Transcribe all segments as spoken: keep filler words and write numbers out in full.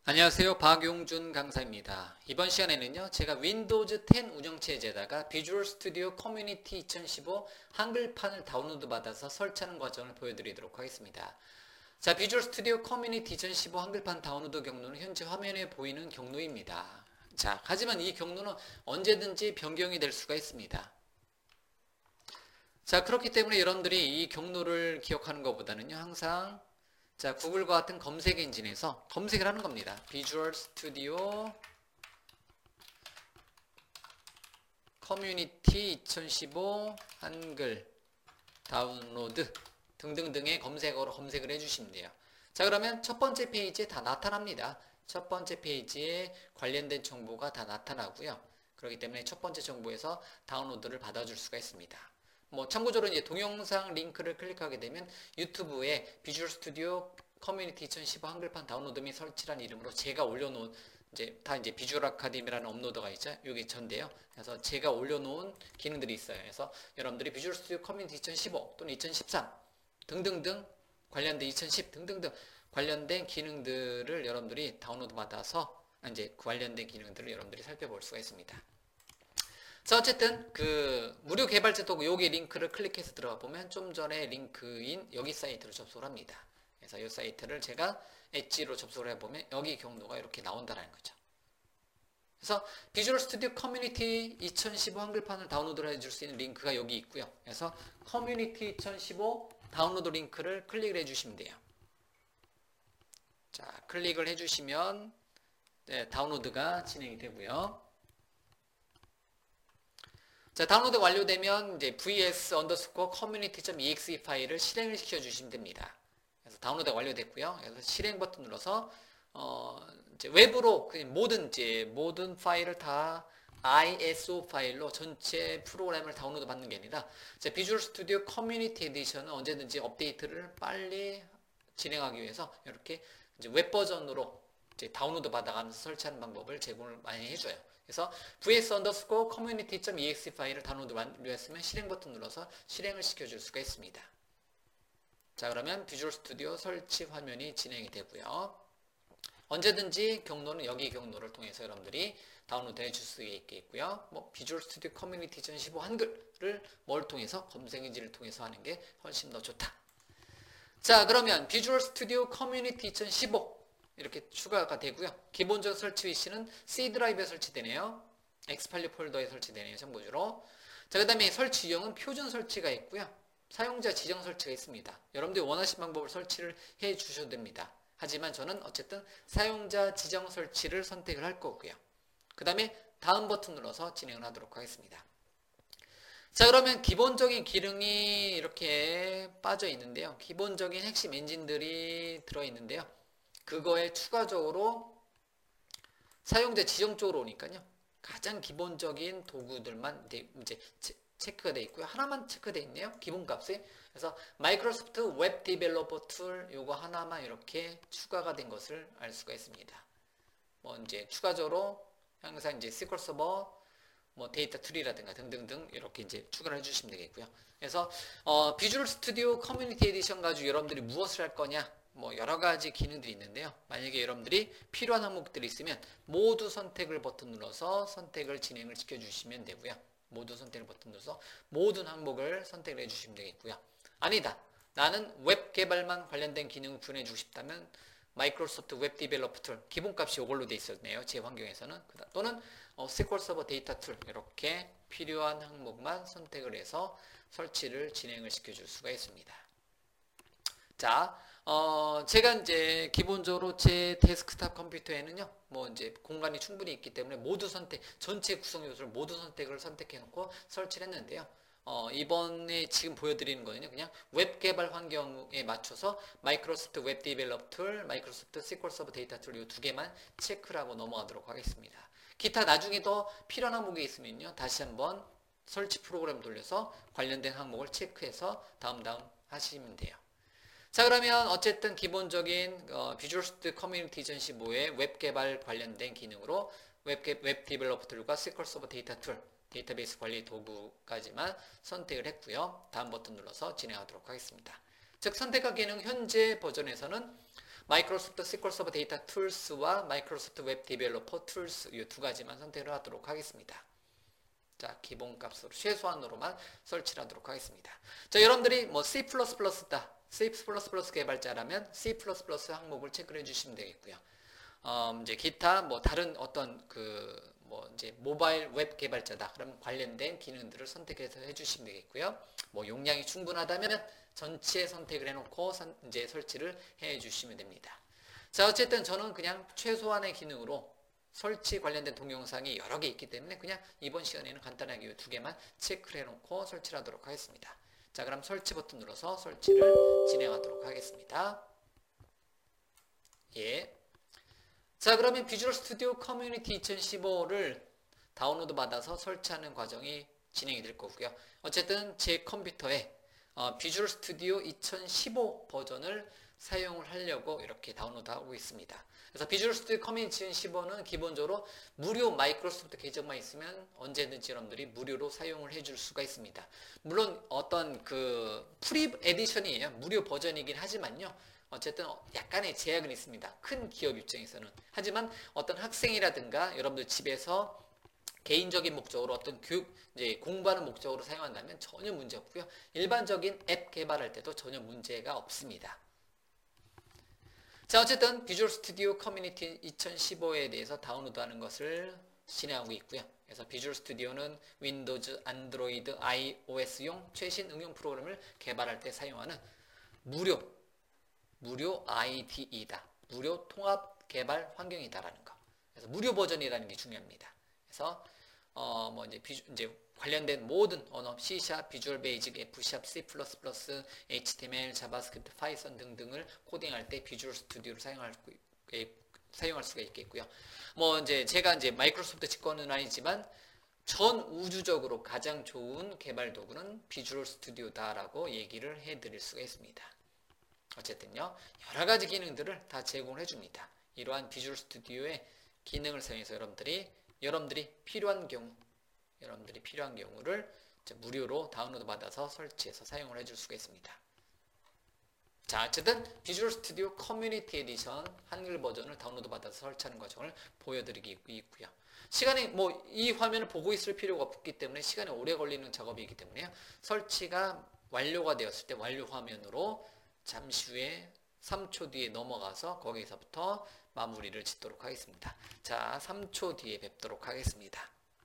안녕하세요. 박용준 강사입니다. 이번 시간에는요, 제가 윈도우즈 텐 운영체제에다가 비주얼 스튜디오 커뮤니티 이천십오 한글판을 다운로드 받아서 설치하는 과정을 보여드리도록 하겠습니다. 자, 비주얼 스튜디오 커뮤니티 이천십오 한글판 다운로드 경로는 현재 화면에 보이는 경로입니다. 자, 하지만 이 경로는 언제든지 변경이 될 수가 있습니다. 자, 그렇기 때문에 여러분들이 이 경로를 기억하는 것보다는요, 항상 자, 구글과 같은 검색 엔진에서 검색을 하는 겁니다. 비주얼 스튜디오 커뮤니티 이천십오 한글 다운로드 등등등의 검색어로 검색을 해주시면 돼요. 자, 그러면 첫 번째 페이지에 다 나타납니다. 첫 번째 페이지에 관련된 정보가 다 나타나고요. 그렇기 때문에 첫 번째 정보에서 다운로드를 받아줄 수가 있습니다. 뭐 참고적으로 이제 동영상 링크를 클릭하게 되면 유튜브에 비주얼 스튜디오 커뮤니티 이천십오 한글판 다운로드 및 설치라는 이름으로 제가 올려놓은 이제 다 이제 비주얼 아카데미라는 업로더가 있죠. 이게 전데요. 그래서 제가 올려놓은 기능들이 있어요. 그래서 여러분들이 비주얼 스튜디오 커뮤니티 이천십오 또는 이천십삼 등등등 관련된 이천십 등등등 관련된 기능들을 여러분들이 다운로드 받아서 이제 관련된 기능들을 여러분들이 살펴볼 수가 있습니다. 자, 어쨌든 그 무료 개발자 도구 여기 링크를 클릭해서 들어가 보면 좀 전에 링크인 여기 사이트로 접속을 합니다. 그래서 이 사이트를 제가 엣지로 접속을 해보면 여기 경로가 이렇게 나온다는 거죠. 그래서 비주얼 스튜디오 커뮤니티 이천십오 한글판을 다운로드 해줄 수 있는 링크가 여기 있고요. 그래서 커뮤니티 이천십오 다운로드 링크를 클릭을 해주시면 돼요. 자, 클릭을 해주시면 네, 다운로드가 진행이 되고요. 자, 다운로드 완료되면 이제 vs underscore community.exe 파일을 실행을 시켜주시면 됩니다. 그래서 다운로드 완료됐고요. 그래서 실행 버튼 눌러서 어, 이제 웹으로 그냥 모든 이제 모든 파일을 다 아이에스오 파일로 전체 프로그램을 다운로드 받는 게 아니라 이제 비주얼 스튜디오 커뮤니티 에디션은 언제든지 업데이트를 빨리 진행하기 위해서 이렇게 이제 웹 버전으로 이제 다운로드 받아가면서 설치하는 방법을 제공을 많이 해줘요. 그래서 vs underscore community.exe 파일을 다운로드 완료했으면 실행 버튼 눌러서 실행을 시켜줄 수가 있습니다. 자, 그러면 비주얼 스튜디오 설치 화면이 진행이 되고요. 언제든지 경로는 여기 경로를 통해서 여러분들이 다운로드 해줄 수 있겠고요. 뭐 비주얼 스튜디오 커뮤니티 이천십오 한글을 뭘 통해서 검색 엔진을 통해서 하는 게 훨씬 더 좋다. 자, 그러면 비주얼 스튜디오 커뮤니티 이천십오 이렇게 추가가 되고요. 기본적 설치 위치는 C 드라이브에 설치되네요. 엑스팔육 폴더에 설치되네요. 참고적으로. 자, 그 다음에 설치 유형은 표준 설치가 있고요. 사용자 지정 설치가 있습니다. 여러분들이 원하시는 방법을 설치를 해 주셔도 됩니다. 하지만 저는 어쨌든 사용자 지정 설치를 선택을 할 거고요. 그 다음에 다음 버튼 눌러서 진행을 하도록 하겠습니다. 자, 그러면 기본적인 기능이 이렇게 빠져 있는데요. 기본적인 핵심 엔진들이 들어 있는데요. 그거에 추가적으로 사용자 지정 쪽으로 오니까요. 가장 기본적인 도구들만 이제 체크가 되어 있고요. 하나만 체크되어 있네요. 기본값이. 그래서 마이크로소프트 웹 디벨로퍼 툴 요거 하나만 이렇게 추가가 된 것을 알 수가 있습니다. 뭐 이제 추가적으로 항상 이제 에스큐엘 서버 뭐 데이터 트리라든가 등등등 이렇게 이제 추가를 해주시면 되겠고요. 그래서 어, 비주얼 스튜디오 커뮤니티 에디션 가지고 여러분들이 무엇을 할 거냐? 뭐 여러 가지 기능들이 있는데요. 만약에 여러분들이 필요한 항목들이 있으면 모두 선택을 버튼 눌러서 선택을 진행을 시켜주시면 되고요. 모두 선택을 버튼 눌러서 모든 항목을 선택을 해주시면 되겠고요. 아니다. 나는 웹 개발만 관련된 기능을 구현해주고 싶다면 마이크로소프트 웹 디벨로퍼 툴 기본값이 이걸로 돼 있었네요. 제 환경에서는. 또는 어, 에스큐엘 서버 데이터 툴 이렇게 필요한 항목만 선택을 해서 설치를 진행을 시켜줄 수가 있습니다. 자, 어, 제가 이제 기본적으로 제 데스크탑 컴퓨터에는요, 뭐 이제 공간이 충분히 있기 때문에 모두 선택, 전체 구성 요소를 모두 선택을 선택해 놓고 설치를 했는데요. 어, 이번에 지금 보여드리는 거는요, 그냥 웹 개발 환경에 맞춰서 마이크로소프트 웹 디벨롭 툴, 마이크로소프트 에스큐엘 서버 데이터 툴 이 두 개만 체크를 하고 넘어가도록 하겠습니다. 기타 나중에 더 필요한 항목이 있으면요, 다시 한번 설치 프로그램 돌려서 관련된 항목을 체크해서 다음 다음 하시면 돼요. 자, 그러면 어쨌든 기본적인 어, 비주얼 스튜디오 커뮤니티 이천십오의 웹 개발 관련된 기능으로 웹, 웹 디벨로퍼 툴과 에스큐엘 서버 데이터 툴, 데이터베이스 관리 도구까지만 선택을 했고요. 다음 버튼 눌러서 진행하도록 하겠습니다. 즉 선택한 기능 현재 버전에서는 마이크로소프트 에스큐엘 서버 데이터 툴스와 마이크로소프트 웹 디벨로퍼 툴스 이 두 가지만 선택을 하도록 하겠습니다. 자, 기본값으로 최소한으로만 설치를 하도록 하겠습니다. 자, 여러분들이 뭐 C++다, C++ 개발자라면 C++ 항목을 체크를 해주시면 되겠고요. 어, 이제 기타 뭐 다른 어떤 그 뭐 이제 모바일 웹 개발자다. 그러면 관련된 기능들을 선택해서 해주시면 되겠고요. 뭐 용량이 충분하다면 전체 선택을 해놓고 선, 이제 설치를 해주시면 됩니다. 자, 어쨌든 저는 그냥 최소한의 기능으로 설치 관련된 동영상이 여러 개 있기 때문에 그냥 이번 시간에는 간단하게 이 두 개만 체크를 해놓고 설치를 하도록 하겠습니다. 자, 그럼 설치 버튼 눌러서 설치를 진행하도록 하겠습니다. 예. 자, 그러면 비주얼 스튜디오 커뮤니티 이천십오를 다운로드 받아서 설치하는 과정이 진행이 될 거고요. 어쨌든 제 컴퓨터에 어, 비주얼 스튜디오 이천십오 버전을 사용을 하려고 이렇게 다운로드하고 있습니다. 그래서 비주얼 스튜디오 커뮤니티 이천십오는 기본적으로 무료 마이크로소프트 계정만 있으면 언제든지 여러분들이 무료로 사용을 해줄 수가 있습니다. 물론 어떤 그 프리 에디션이에요. 무료 버전이긴 하지만요. 어쨌든 약간의 제약은 있습니다. 큰 기업 입장에서는. 하지만 어떤 학생이라든가 여러분들 집에서 개인적인 목적으로 어떤 교육, 이제 공부하는 목적으로 사용한다면 전혀 문제 없고요. 일반적인 앱 개발할 때도 전혀 문제가 없습니다. 자, 어쨌든 비주얼 스튜디오 커뮤니티 이천십오에 대해서 다운로드하는 것을 진행하고 있고요. 그래서 비주얼 스튜디오는 윈도우즈, 안드로이드, 아이오에스용 최신 응용 프로그램을 개발할 때 사용하는 무료 무료 아이디이다. 무료 통합 개발 환경이다라는 거. 그래서 무료 버전이라는 게 중요합니다. 그래서 어 뭐 이제, 비주, 이제 관련된 모든 언어 C#, 비주얼 베이직, F#, C++, 에이치티엠엘, 자바스크립트, 파이썬 등등을 코딩할 때 비주얼 스튜디오를 사용할, 사용할 수가 있겠고요. 뭐 이제 제가 이제 마이크로소프트 직권은 아니지만 전 우주적으로 가장 좋은 개발 도구는 비주얼 스튜디오다라고 얘기를 해드릴 수가 있습니다. 어쨌든요, 여러 가지 기능들을 다 제공해 줍니다. 이러한 비주얼 스튜디오의 기능을 사용해서 여러분들이 여러분들이 필요한 경우, 여러분들이 필요한 경우를 이제 무료로 다운로드 받아서 설치해서 사용을 해줄 수가 있습니다. 자, 어쨌든 비주얼 스튜디오 커뮤니티 에디션 한글 버전을 다운로드 받아서 설치하는 과정을 보여드리고 있고요. 시간이 뭐 이 화면을 보고 있을 필요가 없기 때문에 시간이 오래 걸리는 작업이기 때문에 설치가 완료가 되었을 때 완료 화면으로 잠시 후에 삼 초 뒤에 넘어가서 거기서부터 마무리를 짓도록 하겠습니다. 자, 삼 초 뒤에 뵙도록 하겠습니다.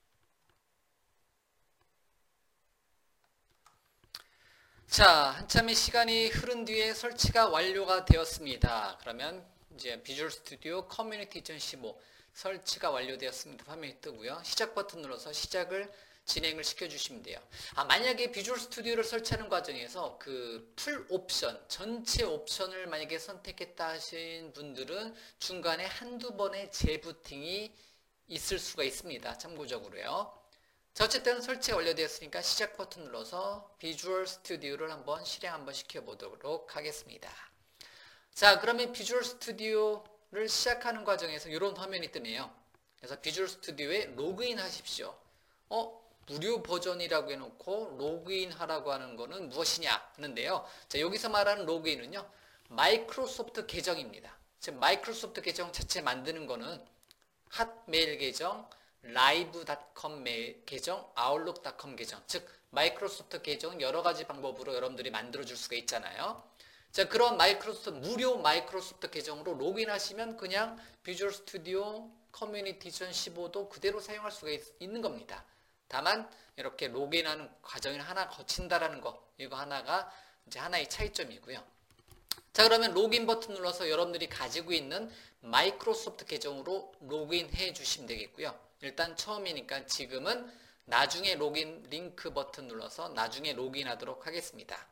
자, 한참의 시간이 흐른 뒤에 설치가 완료가 되었습니다. 그러면 이제 비주얼 스튜디오 커뮤니티 이천십오 설치가 완료되었습니다. 화면이 뜨고요. 시작 버튼 눌러서 시작을 진행을 시켜주시면 돼요. 아, 만약에 비주얼 스튜디오를 설치하는 과정에서 그 풀 옵션, 전체 옵션을 만약에 선택했다 하신 분들은 중간에 한두 번의 재부팅이 있을 수가 있습니다. 참고적으로요. 자, 어쨌든 설치가 완료되었으니까 시작 버튼 눌러서 비주얼 스튜디오를 한번 실행 한번 시켜보도록 하겠습니다. 자, 그러면 비주얼 스튜디오를 시작하는 과정에서 이런 화면이 뜨네요. 그래서 비주얼 스튜디오에 로그인 하십시오. 어? 무료 버전이라고 해놓고 로그인 하라고 하는 거는 무엇이냐 하는데요. 자, 여기서 말하는 로그인은요, 마이크로소프트 계정입니다. 지금 마이크로소프트 계정 자체 만드는 거는 핫메일 계정, 라이브 닷컴 메일 계정, 아웃룩 닷컴 계정, 즉 마이크로소프트 계정은 여러 가지 방법으로 여러분들이 만들어 줄 수가 있잖아요. 자, 그런 마이크로소프트 무료 마이크로소프트 계정으로 로그인하시면 그냥 비주얼 스튜디오 커뮤니티 이천십오도 그대로 사용할 수가 있, 있는 겁니다. 다만 이렇게 로그인하는 과정을 하나 거친다라는 거, 이거 하나가 이제 하나의 차이점이고요. 자, 그러면 로그인 버튼 눌러서 여러분들이 가지고 있는 마이크로소프트 계정으로 로그인 해 주시면 되겠고요. 일단 처음이니까 지금은 나중에 로그인 링크 버튼 눌러서 나중에 로그인 하도록 하겠습니다.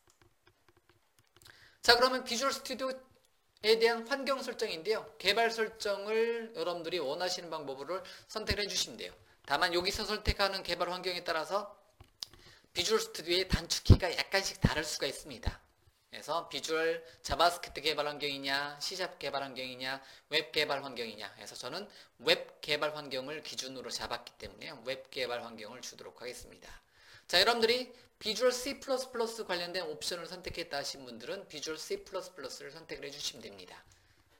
자, 그러면 비주얼 스튜디오에 대한 환경 설정인데요. 개발 설정을 여러분들이 원하시는 방법으로 선택을 해주시면 돼요. 다만 여기서 선택하는 개발 환경에 따라서 비주얼 스튜디오의 단축키가 약간씩 다를 수가 있습니다. 그래서 비주얼 자바스크립트 개발 환경이냐, C샵 개발 환경이냐, 웹 개발 환경이냐 해서 저는 웹 개발 환경을 기준으로 잡았기 때문에 웹 개발 환경을 주도록 하겠습니다. 자, 여러분들이 비주얼 C++ 관련된 옵션을 선택했다 하신 분들은 비주얼 C++를 선택을 해주시면 됩니다.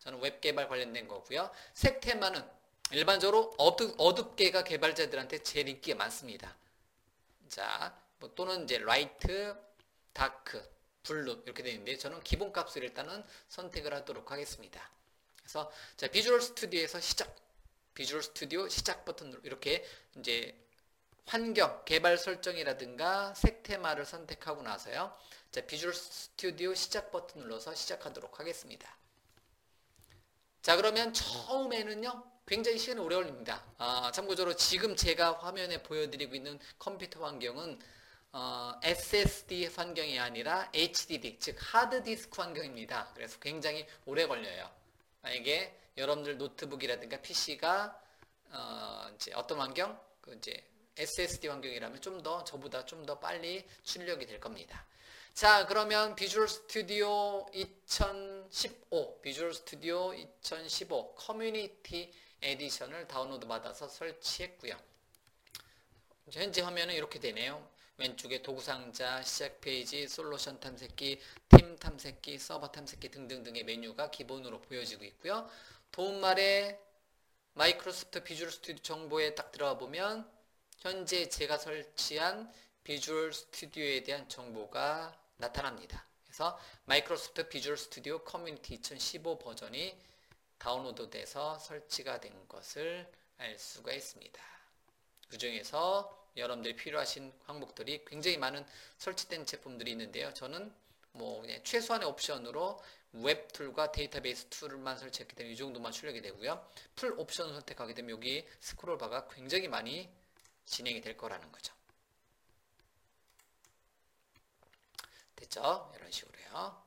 저는 웹 개발 관련된 거고요. 색 테마는 일반적으로 어둡, 어둡게가 개발자들한테 제일 인기가 많습니다. 자, 뭐 또는 이제 라이트, 다크, 블루 이렇게 되어 있는데 저는 기본 값을 일단은 선택을 하도록 하겠습니다. 그래서 자, 비주얼 스튜디오에서 시작, 비주얼 스튜디오 시작 버튼으로 이렇게 이제 환경, 개발 설정이라든가 색 테마를 선택하고 나서요. 자, 비주얼 스튜디오 시작 버튼 눌러서 시작하도록 하겠습니다. 자, 그러면 처음에는요. 굉장히 시간이 오래 걸립니다. 아, 참고적으로 지금 제가 화면에 보여드리고 있는 컴퓨터 환경은 어, 에스에스디 환경이 아니라 에이치디디, 즉 하드디스크 환경입니다. 그래서 굉장히 오래 걸려요. 만약에 여러분들 노트북이라든가 피시가 어, 이제 어떤 환경? 그 이제 에스에스디 환경이라면 좀 더 저보다 좀 더 빨리 출력이 될 겁니다. 자, 그러면 비주얼 스튜디오 이천십오, 비주얼 스튜디오 이천십오 커뮤니티 에디션을 다운로드 받아서 설치했고요. 현재 화면은 이렇게 되네요. 왼쪽에 도구 상자, 시작 페이지, 솔루션 탐색기, 팀 탐색기, 서버 탐색기 등등등의 메뉴가 기본으로 보여지고 있고요. 도움말에 마이크로소프트 비주얼 스튜디오 정보에 딱 들어가 보면 현재 제가 설치한 비주얼 스튜디오에 대한 정보가 나타납니다. 그래서 마이크로소프트 비주얼 스튜디오 커뮤니티 이천십오 버전이 다운로드 돼서 설치가 된 것을 알 수가 있습니다. 그 중에서 여러분들이 필요하신 항목들이 굉장히 많은 설치된 제품들이 있는데요. 저는 뭐 그냥 최소한의 옵션으로 웹 툴과 데이터베이스 툴만 설치했기 때문에 이 정도만 출력이 되고요. 풀 옵션을 선택하게 되면 여기 스크롤 바가 굉장히 많이 진행이 될 거라는 거죠. 됐죠? 이런 식으로요.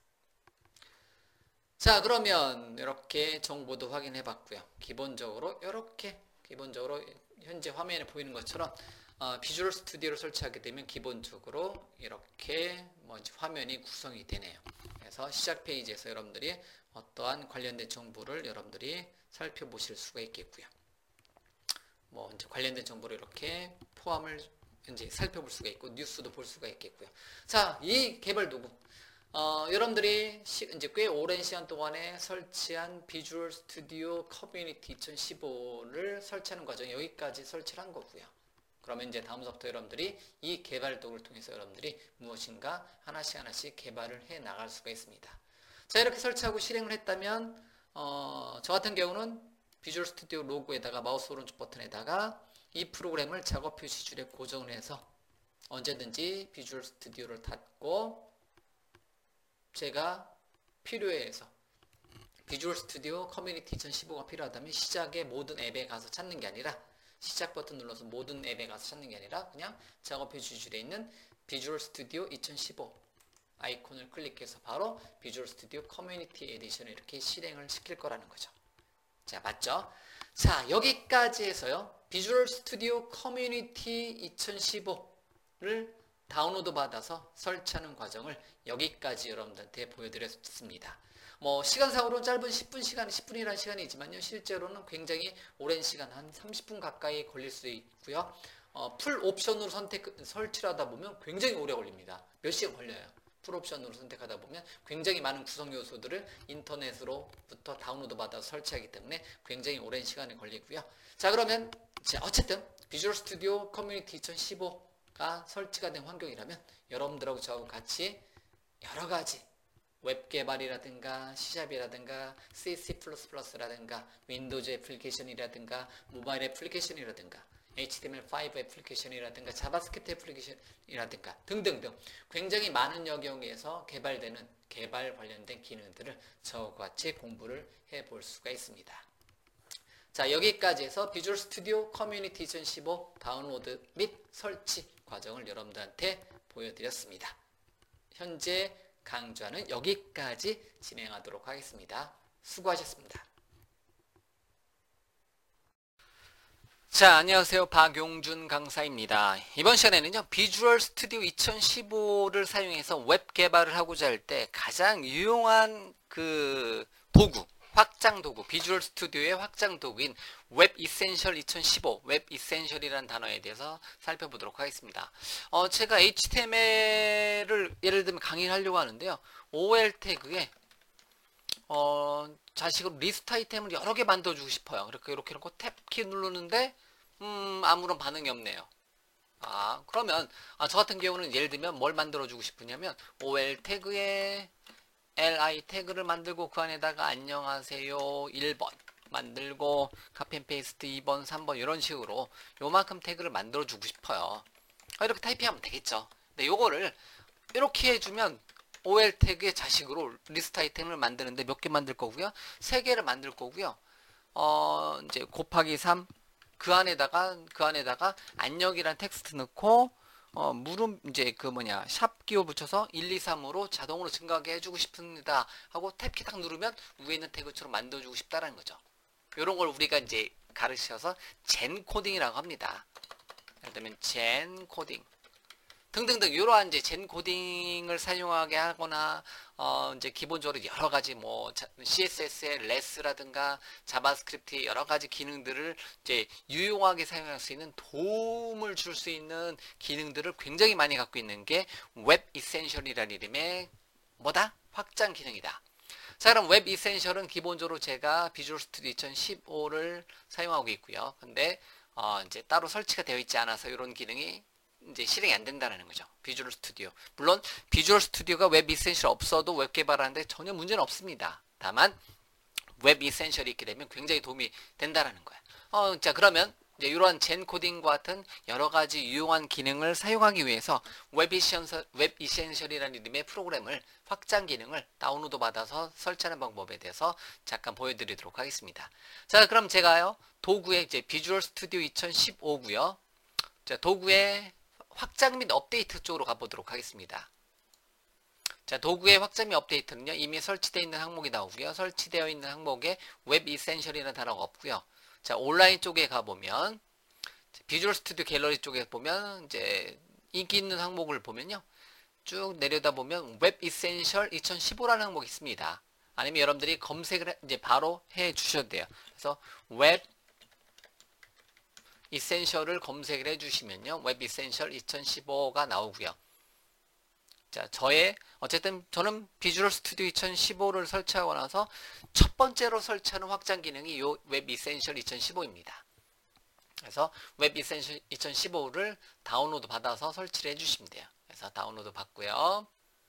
자, 그러면 이렇게 정보도 확인해 봤고요. 기본적으로 이렇게 기본적으로 현재 화면에 보이는 것처럼 어, 비주얼 스튜디오를 설치하게 되면 기본적으로 이렇게 먼저 화면이 구성이 되네요. 그래서 시작 페이지에서 여러분들이 어떠한 관련된 정보를 여러분들이 살펴보실 수가 있겠고요. 뭐 이제 관련된 정보를 이렇게 포함을 이제 살펴볼 수가 있고 뉴스도 볼 수가 있겠고요. 자, 이 개발 도구 어, 여러분들이 시, 이제 꽤 오랜 시간 동안에 설치한 비주얼 스튜디오 커뮤니티 이천십오를 설치하는 과정 여기까지 설치를 한 거고요. 그러면 이제 다음부터 여러분들이 이 개발 도구를 통해서 여러분들이 무엇인가 하나씩 하나씩 개발을 해 나갈 수가 있습니다. 자, 이렇게 설치하고 실행을 했다면 어, 저 같은 경우는 비주얼 스튜디오 로고에다가 마우스 오른쪽 버튼에다가 이 프로그램을 작업 표시줄에 고정을 해서 언제든지 비주얼 스튜디오를 닫고 제가 필요해서 비주얼 스튜디오 커뮤니티 이천십오가 필요하다면 시작의 모든 앱에 가서 찾는 게 아니라 시작 버튼 눌러서 모든 앱에 가서 찾는 게 아니라 그냥 작업 표시줄에 있는 비주얼 스튜디오 이천십오 아이콘을 클릭해서 바로 비주얼 스튜디오 커뮤니티 에디션을 이렇게 실행을 시킬 거라는 거죠. 자, 맞죠? 자, 여기까지 해서요. 비주얼 스튜디오 커뮤니티 이천십오를 다운로드 받아서 설치하는 과정을 여기까지 여러분들한테 보여드렸습니다. 뭐 시간상으로는 짧은 십 분 시간, 십 분이라는 시간이지만요. 실제로는 굉장히 오랜 시간, 한 삼십 분 가까이 걸릴 수 있고요. 어, 풀 옵션으로 선택, 설치를 하다 보면 굉장히 오래 걸립니다. 몇 시간 걸려요. 풀 옵션으로 선택하다 보면 굉장히 많은 구성 요소들을 인터넷으로부터 다운로드 받아서 설치하기 때문에 굉장히 오랜 시간이 걸리고요. 자, 그러면 자, 어쨌든 비주얼 스튜디오 커뮤니티 이천십오가 설치가 된 환경이라면 여러분들하고 저하고 같이 여러 가지 웹 개발이라든가 C샵이라든가 C, C 플러스 플러스라든가 윈도우즈 애플리케이션이라든가 모바일 애플리케이션이라든가 에이치티엠엘 파이브 애플리케이션이라든가 자바스크립트 애플리케이션이라든가 등등등 굉장히 많은 영역에서 개발되는 개발 관련된 기능들을 저와 같이 공부를 해볼 수가 있습니다. 자, 여기까지 해서 비주얼 스튜디오 커뮤니티 이천십오 다운로드 및 설치 과정을 여러분들한테 보여드렸습니다. 현재 강좌는 여기까지 진행하도록 하겠습니다. 수고하셨습니다. 자, 안녕하세요. 박용준 강사입니다. 이번 시간에는요, 비주얼 스튜디오 이천십오를 사용해서 웹 개발을 하고자 할 때 가장 유용한 그 도구, 확장 도구, 비주얼 스튜디오의 확장 도구인 웹 이센셜 이천십오, 웹 이센셜이라는 단어에 대해서 살펴보도록 하겠습니다. 어, 제가 에이치티엠엘을 예를 들면 강의를 하려고 하는데요. 오엘 태그에 어, 자식으로 리스트 아이템을 여러 개 만들어주고 싶어요. 이렇게, 이렇게 놓고 탭키 누르는데, 음, 아무런 반응이 없네요. 아, 그러면, 아, 저 같은 경우는 예를 들면 뭘 만들어주고 싶으냐면, 올 태그에 li 태그를 만들고 그 안에다가 안녕하세요 일 번 만들고 카피 페이스트 이 번, 삼 번 이런 식으로 요만큼 태그를 만들어주고 싶어요. 아, 이렇게 타이핑하면 되겠죠. 근데 요거를 이렇게 해주면 올 태그의 자식으로 리스트 아이템을 만드는데 몇 개 만들 거고요. 세 개를 만들 거고요. 어, 이제 곱하기 삼 그 안에다가 그 안에다가 안녕이란 텍스트 넣고 어, 물음 이제 그 뭐냐 샵 기호 붙여서 일, 이, 삼으로 자동으로 증가하게 해주고 싶습니다 하고 탭키 딱 누르면 위에 있는 태그처럼 만들어주고 싶다라는 거죠. 이런 걸 우리가 이제 가르쳐서 젠 코딩이라고 합니다. 예를 들면 젠 코딩 등등등 이러한 이제 젠 코딩을 사용하게 하거나 어 이제 기본적으로 여러 가지 뭐 씨에스에스의 레스라든가 자바스크립트의 여러 가지 기능들을 이제 유용하게 사용할 수 있는 도움을 줄 수 있는 기능들을 굉장히 많이 갖고 있는 게 웹 이센셜이라는 이름의 뭐다? 확장 기능이다. 자, 그럼 웹 이센셜은 기본적으로 제가 비주얼 스튜디오 이천십오를 사용하고 있고요. 근데 어 이제 따로 설치가 되어 있지 않아서 이런 기능이 이제 실행이 안 된다는 거죠. 비주얼 스튜디오. 물론 비주얼 스튜디오가 웹 이센셜 없어도 웹 개발하는데 전혀 문제는 없습니다. 다만 웹 이센셜이 있게 되면 굉장히 도움이 된다는 거야. 어, 자 그러면 이제 이러한 젠 코딩과 같은 여러 가지 유용한 기능을 사용하기 위해서 웹 이센셜, 웹 이센셜이라는 이름의 프로그램을 확장 기능을 다운로드 받아서 설치하는 방법에 대해서 잠깐 보여드리도록 하겠습니다. 자 그럼 제가요 도구에 이제 비주얼 스튜디오 이천십오고요. 자 도구에 확장 및 업데이트 쪽으로 가보도록 하겠습니다. 자, 도구의 확장 및 업데이트는요, 이미 설치되어 있는 항목이 나오고요. 설치되어 있는 항목에 웹 이센셜이라는 단어가 없고요. 자, 온라인 쪽에 가보면, 비주얼 스튜디오 갤러리 쪽에 보면, 이제, 인기 있는 항목을 보면요. 쭉 내려다 보면, 웹 이센셜 이천십오라는 항목이 있습니다. 아니면 여러분들이 검색을 이제 바로 해 주셔도 돼요. 그래서, 웹 이센셜을 검색을 해주시면요. 웹 이센셜 이천십오가 나오고요. 자, 저의 어쨌든 저는 비주얼 스튜디오 이천십오를 설치하고 나서 첫 번째로 설치하는 확장 기능이 이 웹 이센셜 이천십오입니다. 그래서 웹 이센셜 이천십오를 다운로드 받아서 설치를 해주시면 돼요. 그래서 다운로드 받고요.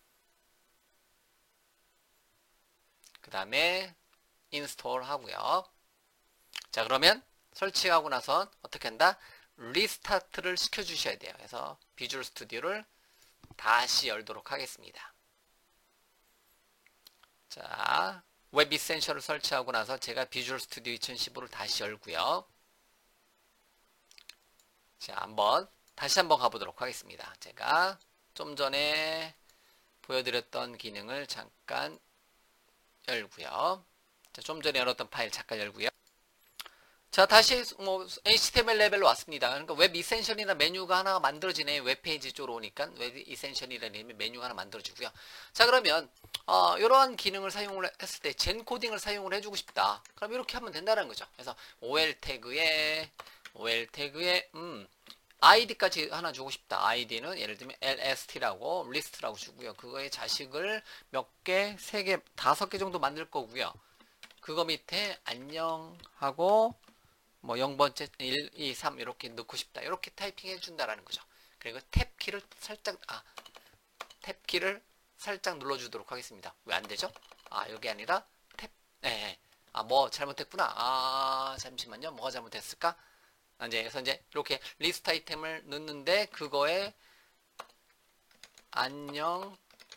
그 다음에 인스톨 하고요. 자, 그러면 설치하고 나서 어떻게 한다? 리스타트를 시켜주셔야 돼요. 그래서 비주얼 스튜디오를 다시 열도록 하겠습니다. 자, 웹 이센셜을 설치하고 나서 제가 비주얼 스튜디오 이천십오를 다시 열고요. 자, 한번 다시 한번 가보도록 하겠습니다. 제가 좀 전에 보여드렸던 기능을 잠깐 열고요. 자, 좀 전에 열었던 파일 잠깐 열고요. 자, 다시 뭐 에이치티엠엘 레벨로 왔습니다. 그러니까 웹 이센셜이나 메뉴가 하나 만들어지네. 웹페이지 쪽으로 오니까 웹 이센셜이라는 메뉴가 하나 만들어지고요. 자, 그러면 어, 이러한 기능을 사용을 했을 때 젠 코딩을 사용을 해주고 싶다. 그럼 이렇게 하면 된다는 거죠. 그래서 올 태그에 올 태그에 음 아이디까지 하나 주고 싶다. 아이디는 예를 들면 엘에스티라고 리스트라고 주고요. 그거의 자식을 몇 개, 세 개, 다섯 개 정도 만들 거고요. 그거 밑에 안녕하고 뭐 영 번째 일, 이, 삼 이렇게 넣고 싶다. 이렇게 타이핑 해준다라는 거죠. 그리고 탭키를 살짝 아 탭키를 살짝 눌러주도록 하겠습니다. 왜 안 되죠? 아 여기 아니라 탭 네. 아 뭐 잘못했구나. 아 잠시만요. 뭐가 잘못했을까? 아, 이제 그래서 이제 이렇게 리스트 아이템을 넣는데 그거에 안녕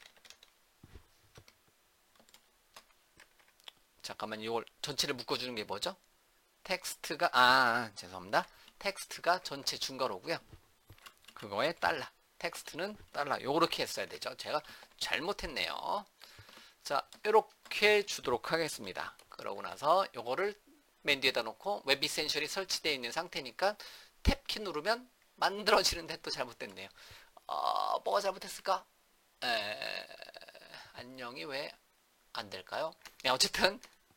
잠깐만 이걸 전체를 묶어주는 게 뭐죠? 텍스트가 아 죄송합니다. 텍스트가 전체 중괄호고요. 그거에 달러 텍스트는 달러 요렇게 했어야 되죠. 제가 잘못했네요. 자 이렇게 주도록 하겠습니다. 그러고 나서 요거를 맨 뒤에다 놓고 웹 이센셜이 설치되어 있는 상태니까 탭키 누르면 만들어지는데 또 잘못됐네요. 어, 뭐가 잘못했을까? 에... 안녕이 왜 안 될까요? 네, 어쨌든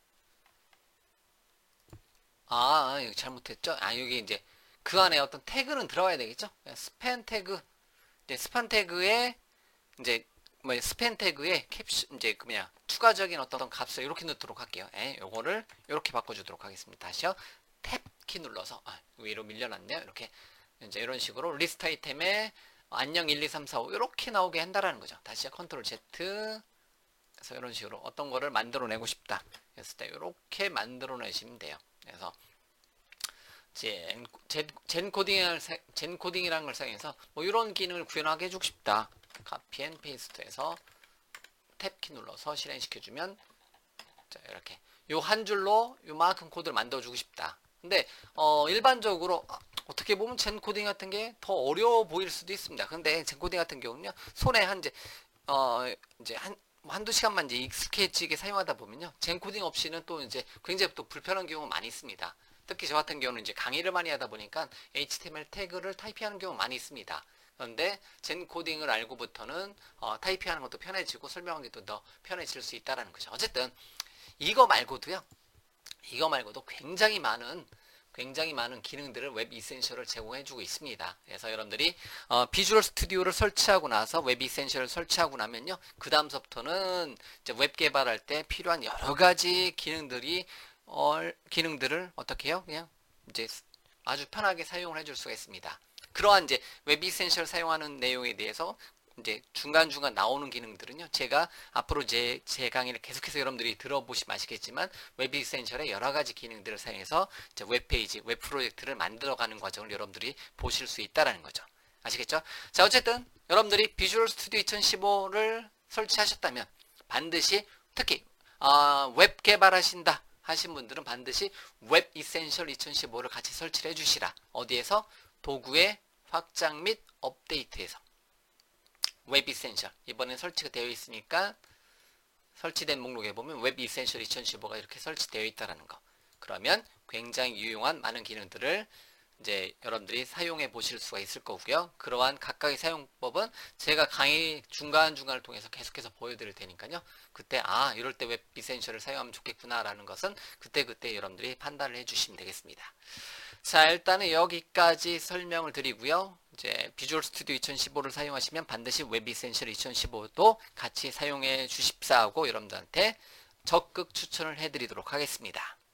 아, 여기 잘못했죠? 아, 여기 이제 그 안에 어떤 태그는 들어가야 되겠죠? 스팸 태그, 이제 스팸 태그에 이제 뭐 스팸 태그에 캡슐 이제 그냥 추가적인 어떤 값을 이렇게 넣도록 할게요. 예, 요거를 이렇게 바꿔주도록 하겠습니다. 다시요. 탭 키 눌러서 아, 위로 밀려났네요. 이렇게 이제 이런 식으로 리스트 아이템에 안녕 일, 이, 삼, 사, 오 이렇게 나오게 한다라는 거죠. 다시요. 컨트롤 Z 그래서 이런 식으로 어떤 거를 만들어내고 싶다 했을 때 이렇게 만들어내시면 돼요. 그래서 젠, 젠, 젠 코딩을 젠 코딩이라는 걸 사용해서 뭐 이런 기능을 구현하게 해주고 싶다. 카피 앤 페이스트해서 탭키 눌러서 실행시켜주면 자, 이렇게 요 한 줄로 요만큼 코드를 만들어주고 싶다. 근데 어, 일반적으로 아, 어떻게 보면 젠 코딩 같은 게 더 어려워 보일 수도 있습니다. 근데 젠 코딩 같은 경우는요 손에 한 이제 어 이제 한 한두 시간만 이제 익숙해지게 사용하다 보면요 젠 코딩 없이는 또 이제 굉장히 또 불편한 경우가 많이 있습니다. 특히 저 같은 경우는 이제 강의를 많이 하다 보니까 에이치티엠엘 태그를 타이핑하는 경우가 많이 있습니다. 그런데 젠 코딩을 알고부터는 어, 타이핑하는 것도 편해지고 설명하는 게 더 편해질 수 있다는 거죠. 어쨌든 이거 말고도요. 이거 말고도 굉장히 많은 굉장히 많은 기능들을 웹 이센셜을 제공해주고 있습니다. 그래서 여러분들이 어, 비주얼 스튜디오를 설치하고 나서 웹 이센셜을 설치하고 나면요, 그 다음서부터는 이제 웹 개발할 때 필요한 여러 가지 기능들이 어, 기능들을 어떻게 해요? 그냥 이제 아주 편하게 사용을 해줄 수가 있습니다. 그러한 이제 웹 이센셜 사용하는 내용에 대해서 이제 중간중간 나오는 기능들은요, 제가 앞으로 제, 제 강의를 계속해서 여러분들이 들어보시면 아시겠지만, 웹 이센셜의 여러 가지 기능들을 사용해서 이제 웹페이지, 웹 프로젝트를 만들어가는 과정을 여러분들이 보실 수 있다는 거죠. 아시겠죠? 자, 어쨌든 여러분들이 비주얼 스튜디오 이천십오를 설치하셨다면 반드시 특히 어, 웹 개발하신다 하신 분들은 반드시 웹 이센셜 이천십오를 같이 설치를 해주시라. 어디에서? 도구의 확장 및 업데이트에서. 웹 이센셜 이번엔 설치가 되어 있으니까 설치된 목록에 보면 웹 이센셜 이천십오가 이렇게 설치되어 있다는 거. 그러면 굉장히 유용한 많은 기능들을 이제 여러분들이 사용해 보실 수가 있을 거고요. 그러한 각각의 사용법은 제가 강의 중간중간을 통해서 계속해서 보여드릴 테니까요. 그때 아 이럴 때 웹 이센셜을 사용하면 좋겠구나 라는 것은 그때그때 여러분들이 판단을 해주시면 되겠습니다. 자, 일단은 여기까지 설명을 드리고요. 이제 비주얼 스튜디오 이천십오를 사용하시면 반드시 웹 이센셜 이천십오도 같이 사용해 주십사 하고 여러분들한테 적극 추천을 해드리도록 하겠습니다.